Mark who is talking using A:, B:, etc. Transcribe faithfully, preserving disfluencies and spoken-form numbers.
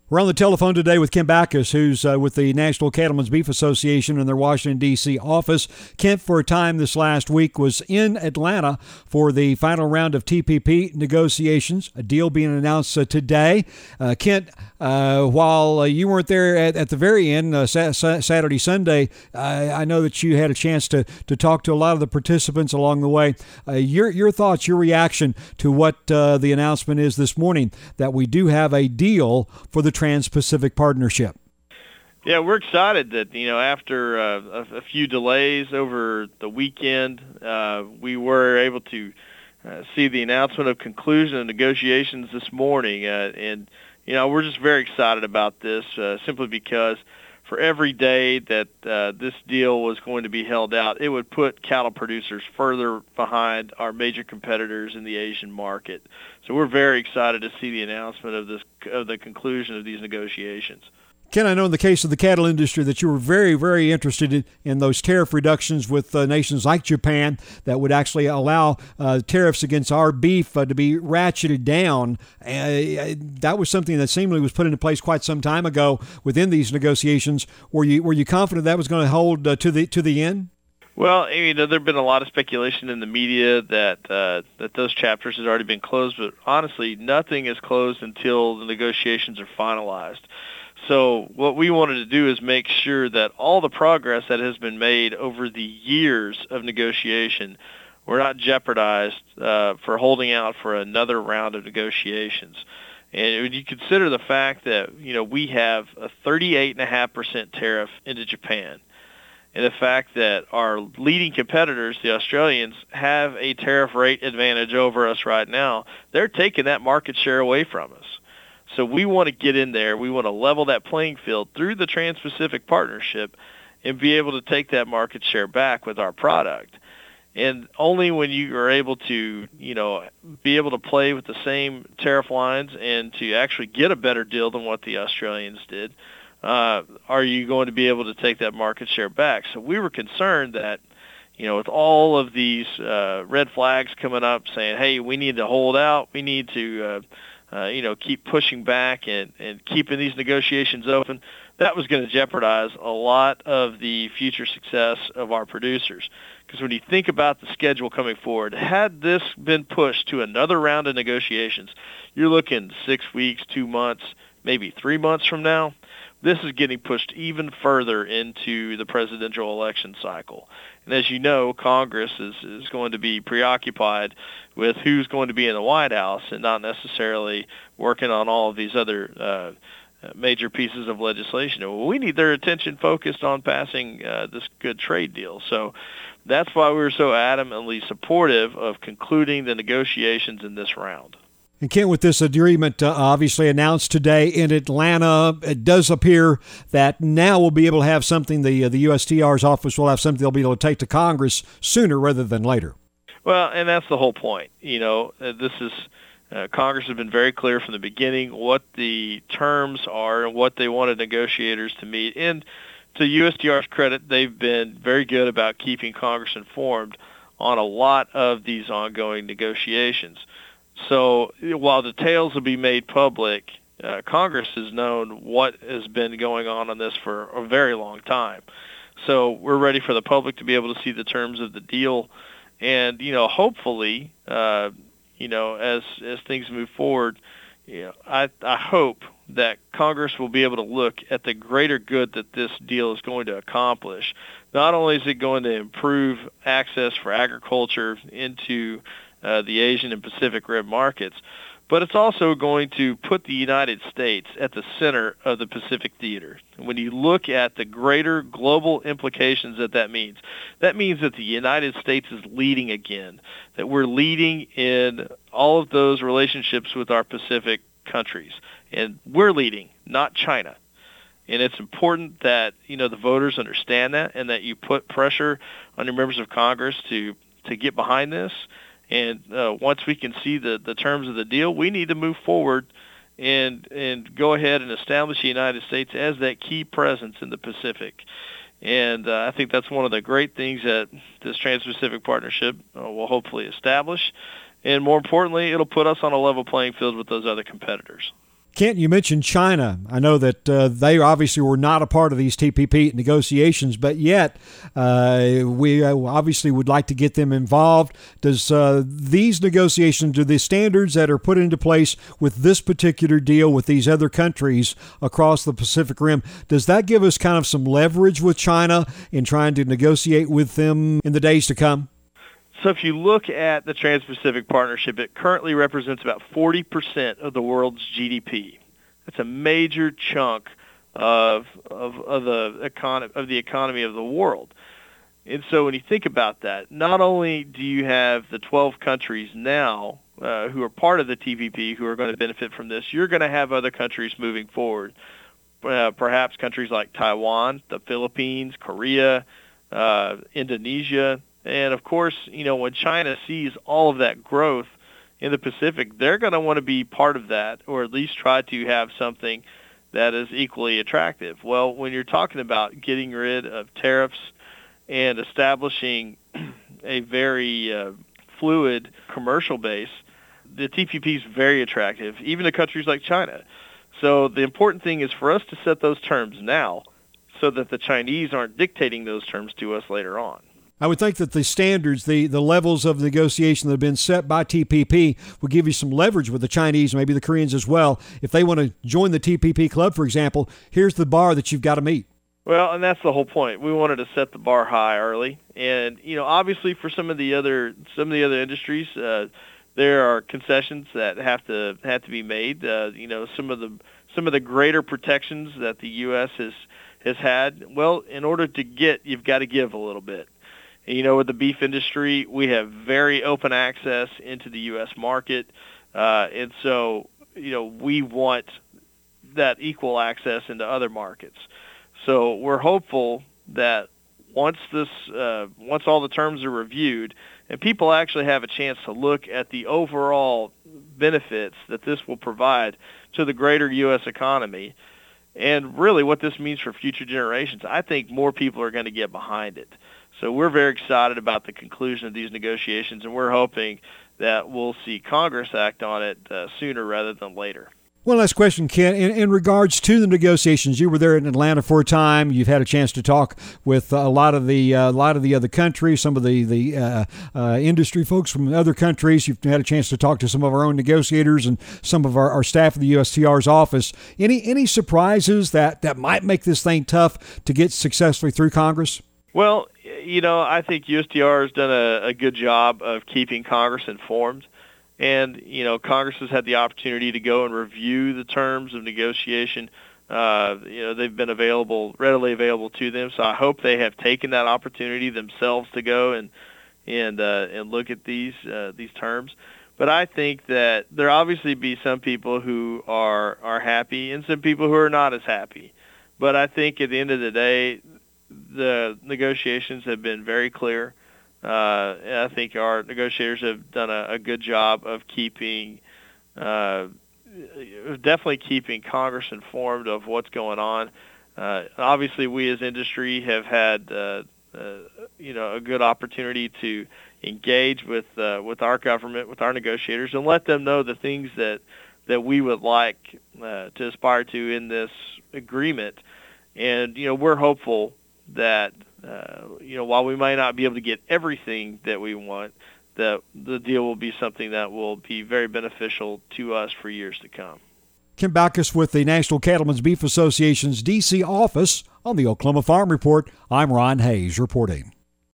A: We're on the telephone today with Kent Bachus, who's uh, with the National Cattlemen's Beef Association in their Washington, D C office. Kent, for a time this last week, was in Atlanta for the final round of T P P negotiations, a deal being announced uh, today. Uh, Kent, uh, while uh, you weren't there at, at the very end, uh, sa- sa- Saturday, Sunday, uh, I know that you had a chance to, to talk to a lot of the participants along the way. Uh, your, your thoughts, your reaction to what uh, the announcement is this morning, that we do have a deal for the Trans-Pacific Partnership.
B: Yeah, we're excited that, you know, after uh, a, a few delays over the weekend, uh, we were able to uh, see the announcement of conclusion of negotiations this morning. Uh, and, you know, we're just very excited about this uh, simply because for every day that uh, this deal was going to be held out, it would put cattle producers further behind our major competitors in the Asian market. So we're very excited to see the announcement of this of the conclusion of these negotiations.
A: Ken, I know in the case of the cattle industry that you were very, very interested in, in those tariff reductions with uh, nations like Japan that would actually allow uh, tariffs against our beef uh, to be ratcheted down. Uh, that was something that seemingly was put into place quite some time ago within these negotiations. Were you were you confident that was going to hold uh, to the to the end?
B: Well, you know, there's been a lot of speculation in the media that uh, that those chapters has already been closed, but honestly, nothing is closed until the negotiations are finalized. So what we wanted to do is make sure that all the progress that has been made over the years of negotiation were not jeopardized uh, for holding out for another round of negotiations. And when you consider the fact that, you know, we have a thirty-eight point five percent tariff into Japan, and the fact that our leading competitors, the Australians, have a tariff rate advantage over us right now, they're taking that market share away from us. So we want to get in there. We want to level that playing field through the Trans-Pacific Partnership and be able to take that market share back with our product. And only when you are able to, you know, be able to play with the same tariff lines and to actually get a better deal than what the Australians did, uh, are you going to be able to take that market share back. So we were concerned that, you know, with all of these uh, red flags coming up saying, hey, we need to hold out, we need to uh, Uh, you know, keep pushing back and, and keeping these negotiations open, that was going to jeopardize a lot of the future success of our producers. Because when you think about the schedule coming forward, had this been pushed to another round of negotiations, you're looking six weeks, two months, maybe three months from now. This is getting pushed even further into the presidential election cycle. And as you know, Congress is, is going to be preoccupied with who's going to be in the White House and not necessarily working on all of these other uh, major pieces of legislation. And we need their attention focused on passing uh, this good trade deal. So that's why we were so adamantly supportive of concluding the negotiations in this round.
A: And Kent, with this agreement uh, obviously announced today in Atlanta, it does appear that now we'll be able to have something, the uh, the U S T R's office will have something they'll be able to take to Congress sooner rather than later.
B: Well, and that's the whole point. You know, uh, this is uh, Congress has been very clear from the beginning what the terms are and what they wanted negotiators to meet. And to U S T R's credit, they've been very good about keeping Congress informed on a lot of these ongoing negotiations. So while details will be made public, uh, Congress has known what has been going on on this for a very long time. So we're ready for the public to be able to see the terms of the deal. And, you know, hopefully, uh, you know, as as things move forward, you know, I, I hope that Congress will be able to look at the greater good that this deal is going to accomplish. Not only is it going to improve access for agriculture into Uh, the Asian and Pacific Rim markets, but it's also going to put the United States at the center of the Pacific theater. When you look at the greater global implications that that means, that means that the United States is leading again, that we're leading in all of those relationships with our Pacific countries, and we're leading, not China. And it's important that, you know, the voters understand that and that you put pressure on your members of Congress to, to get behind this. And uh, once we can see the, the terms of the deal, we need to move forward and and go ahead and establish the United States as that key presence in the Pacific. And uh, I think that's one of the great things that this Trans-Pacific Partnership uh, will hopefully establish. And more importantly, it'll put us on a level playing field with those other competitors.
A: Kent, you mentioned China. I know that uh, they obviously were not a part of these T P P negotiations, but yet uh, we obviously would like to get them involved. Does uh, these negotiations, do the standards that are put into place with this particular deal with these other countries across the Pacific Rim, does that give us kind of some leverage with China in trying to negotiate with them in the days to come?
B: So if you look at the Trans-Pacific Partnership, it currently represents about forty percent of the world's G D P. That's a major chunk of of, of the economy of the economy of the world. And so when you think about that, not only do you have the twelve countries now uh, who are part of the T P P who are going to benefit from this, you're going to have other countries moving forward. Uh, perhaps countries like Taiwan, the Philippines, Korea, uh, Indonesia. And, of course, you know, when China sees all of that growth in the Pacific, they're going to want to be part of that, or at least try to have something that is equally attractive. Well, when you're talking about getting rid of tariffs and establishing a very uh, fluid commercial base, the T P P is very attractive, even to countries like China. So the important thing is for us to set those terms now so that the Chinese aren't dictating those terms to us later on.
A: I would think that the standards, the, the levels of negotiation that have been set by T P P would give you some leverage with the Chinese, maybe the Koreans as well. If they want to join the T P P club, for example, here's the bar that you've got to meet.
B: Well, and that's the whole point. We wanted to set the bar high early. And, you know, obviously for some of the other some of the other industries, uh, there are concessions that have to have to be made. Uh, you know, some of the some of the greater protections that the U S has has had, well, in order to get, you've got to give a little bit. You know, with the beef industry, we have very open access into the U S market, uh, and so, you know, we want that equal access into other markets. So we're hopeful that once this, uh, once all the terms are reviewed, and people actually have a chance to look at the overall benefits that this will provide to the greater U S economy, and really what this means for future generations, I think more people are going to get behind it. So we're very excited about the conclusion of these negotiations, and we're hoping that we'll see Congress act on it uh, sooner rather than later.
A: One last question, Ken. In, in regards to the negotiations, you were there in Atlanta for a time. You've had a chance to talk with a lot of the uh, a lot of the other countries, some of the the uh, uh, industry folks from other countries. You've had a chance to talk to some of our own negotiators and some of our, our staff at the U S T R's office. Any any surprises that, that might make this thing tough to get successfully through Congress?
B: Well, you know, I think U S T R has done a, a good job of keeping Congress informed. And, you know, Congress has had the opportunity to go and review the terms of negotiation. Uh, you know, they've been available, readily available to them. So I hope they have taken that opportunity themselves to go and and uh, and look at these uh, these terms. But I think that there obviously be some people who are are happy and some people who are not as happy. But I think at the end of the day, the negotiations have been very clear. Uh, I think our negotiators have done a, a good job of keeping, uh, definitely keeping Congress informed of what's going on. Uh, obviously, we as industry have had, uh, uh, you know, a good opportunity to engage with uh, with our government, with our negotiators, and let them know the things that that we would like uh, to aspire to in this agreement. And you know, we're hopeful that, uh, you know, while we might not be able to get everything that we want, that the deal will be something that will be very beneficial to us for years to come.
A: Ken Bachus with the National Cattlemen's Beef Association's D C office on the Oklahoma Farm Report. I'm Ron Hayes reporting.